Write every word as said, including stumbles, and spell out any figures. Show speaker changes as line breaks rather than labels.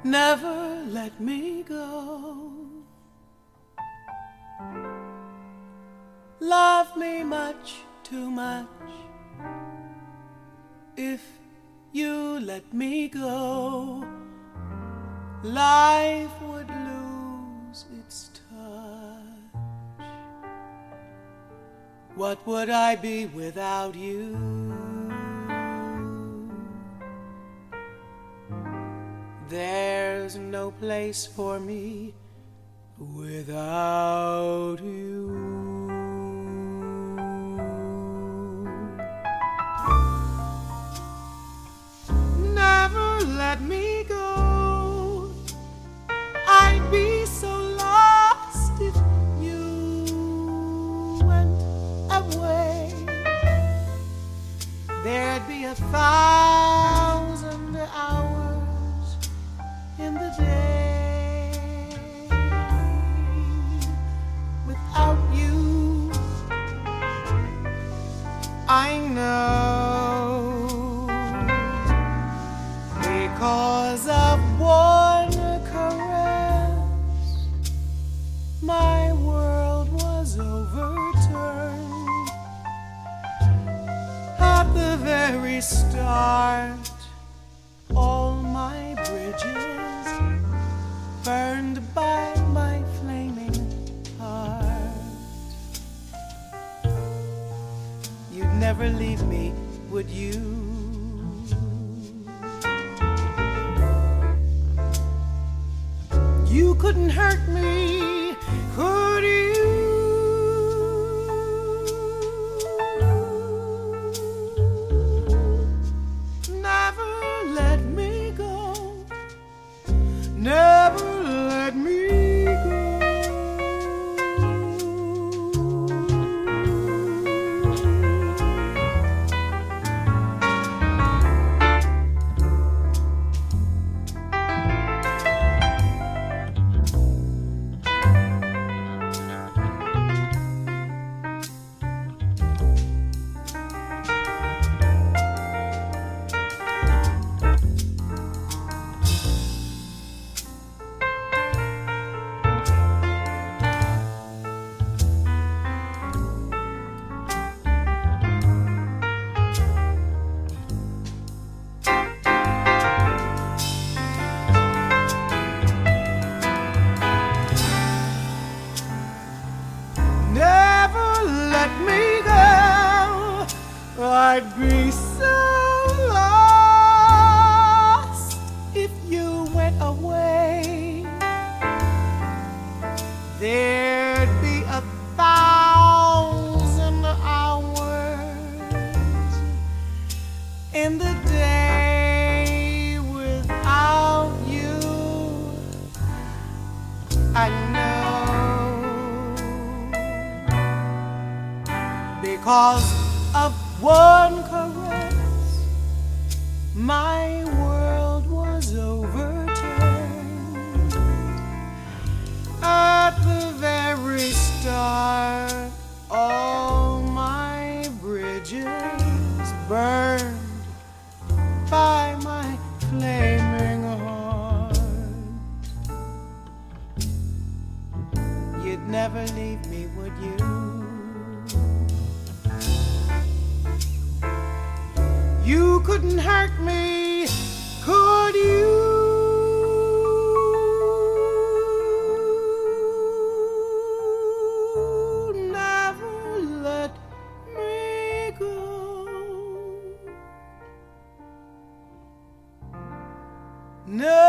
never let me go. Love me much too much. If you let me go, life would lose its touch. What would I be without you? There's no place for me without you. Never let me go. I'd be so lost if you went away. There'd be a thousand hours in the day without you. I know, because of one caress, my world was overturned. At the very start, all my bridges burned by my flaming heart. You'd never leave me, would you? You couldn't hurt me, could you? Never let me go. Never let me go. I'd be so lost if you went away. There'd be a thousand hours in the day without you. I know, because of one caress, my world was overturned. At the very start, all my bridges burned by my flaming heart. You'd never leave me, would you? You couldn't hurt me, could you? Never let me go. No.